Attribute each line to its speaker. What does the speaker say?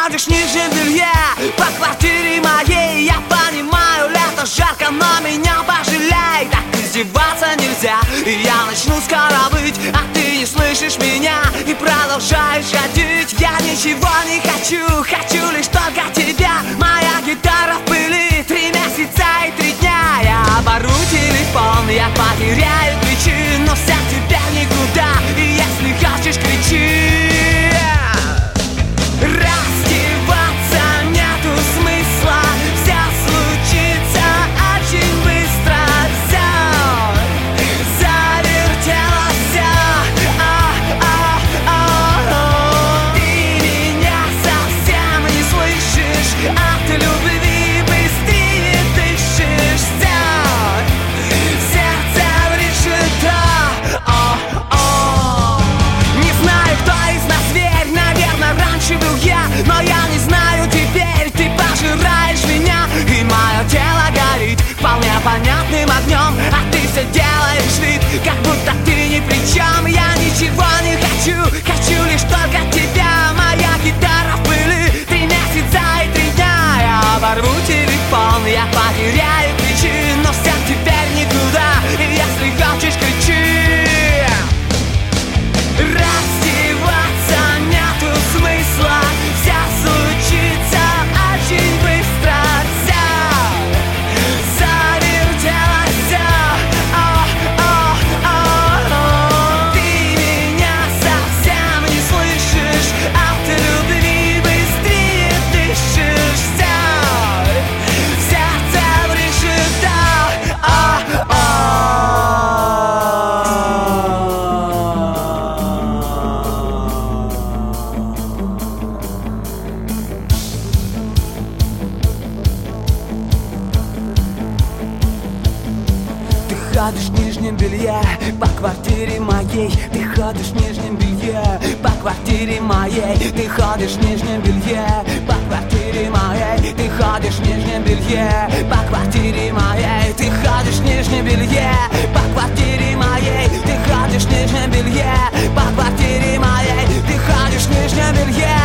Speaker 1: ходишь в нижнем белье по квартире моей. Я понимаю, лето жарко, но меня пожалей. Так издеваться нельзя, и я начну скоро быть, а ты не слышишь меня и продолжаешь ходить. Я ничего не хочу, хочу лишь только тебя. Моя гитара в пыли, 3 месяца и 3 дня. Я обору телефон, я потеряю ключи, но вся теперь никуда, и если хочешь, кричи. Раздеваться нету смысла, все случится очень быстро. Все завертелось, ты меня совсем не слышишь, от любви быстрее дышишь. Сердце решето. Не знаю, кто из нас зверь, наверное, раньше был я, но я не знаю теперь. Ты пожираешь меня, и мое тело горит вполне понятным огнем, а ты все делаешь вид, как будто ты ни при чем. Я ничего не хочу, хочу лишь только тебя. Моя гитара в пыли, 3 месяца и 3 дня. Я оборву телефон, я потеряю ключи, но вся теперь никуда, и если хочешь, кричи. Раздеваться нету смысла, все случится очень быстро. Все завертелось, ты меня совсем не слышишь, от любви быстрее дышишь. Сердце решето. Ты ходишь в нижнем белье по квартире моей. Ты ходишь в нижнем белье по квартире моей. Ты ходишь в нижнем белье по квартире моей. Ты ходишь в нижнем белье по квартире моей. Ты ходишь в нижнем белье по квартире моей. Ты ходишь в нижнем белье по квартире моей. Ты ходишь в нижнем белье